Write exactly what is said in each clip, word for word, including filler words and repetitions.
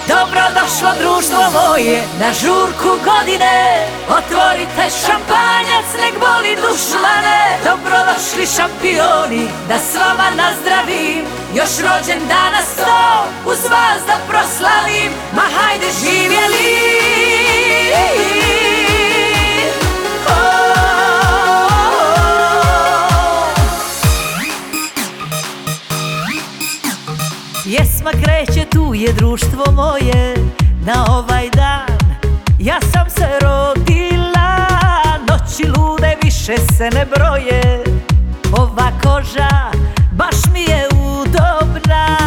Dobrodošlo društvo moje na žurku godine. Otvorite šampanjac, nek boli dušmane. Dobrodošli šampioni, da s vama nazdravim. Još rođen dana sto, uz vas da proslavim. Ma hajde živjeli. Pjesma kreće, tu je društvo moje. Na ovaj dan ja sam se rodila. Noći lude više se ne broje. Ova koža baš mi je udobna.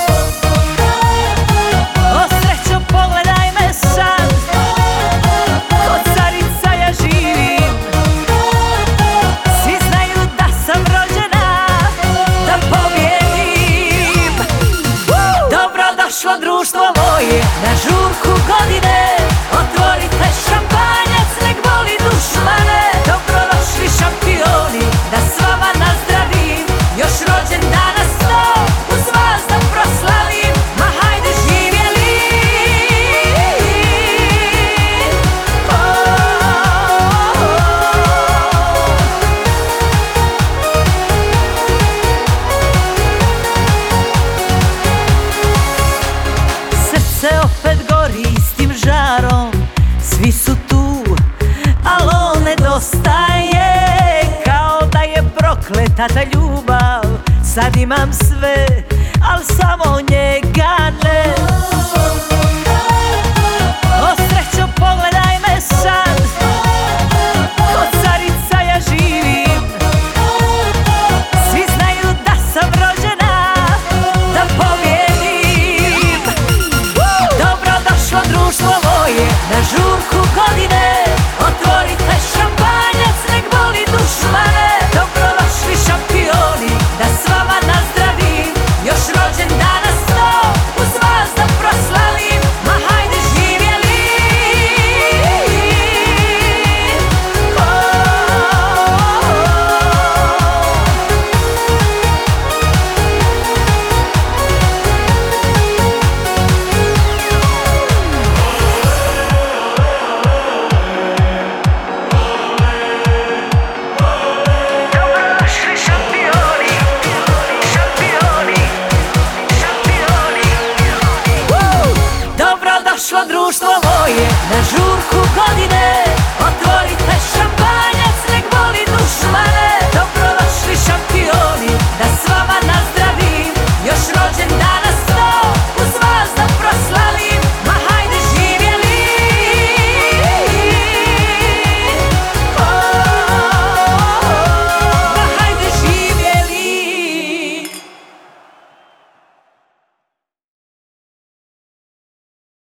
O srećo, pogledaj me sad, kod carica ja živim. Svi znaju da sam rođena da pobjedim. Dobrodošlo društvo moje na žurku godine. Otvorite šampanjac, nek boli dušmane. Dobrodošli šampioni, da s vama nazdravim. Još rođen dana sto, uz vas da proslavim. Ma hajde živjeli. Srce opet gori istim žarom. Svi su tu, al on nedostaje. Kao da je prokleta ta ljubav. Sad imam sve, al samo njega ne. O srećo, pogledaj me sad, kod carica ja živim. Svi znaju da sam rođena da pobjedim. Dobrodošlo društvo moje na žurku godine. Otvorite šampanjac, nek boli dušmane. Dobrodošli šampioni, da s vama nazdravim. Još rođen dana sto, uz vas da proslavim. Ma hajde živjeli. Dobrodošli šampioni, šampioni, šampioni. Dobrodošlo društvo moje na žurku godine.